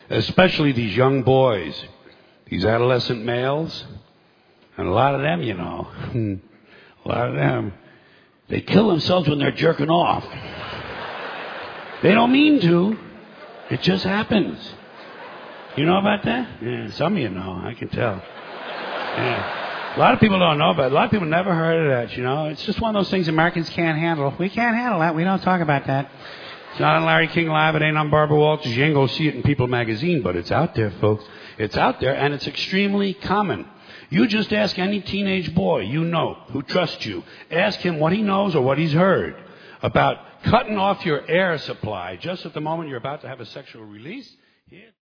Especially these young boys, these adolescent males, and a lot of them, a lot of them, they kill themselves when they're jerking off. They don't mean to. It just happens. You know about that? Yeah, some of you know. I can tell. Yeah. A lot of people don't know about it. A lot of people never heard of that, It's just one of those things Americans can't handle. We can't handle that. We don't talk about that. It's not on Larry King Live. It ain't on Barbara Walters. You ain't going to see it in People magazine, but it's out there, folks. It's out there, and it's extremely common. You just ask any teenage boy who trusts you. Ask him what he knows or what he's heard about cutting off your air supply just at the moment you're about to have a sexual release.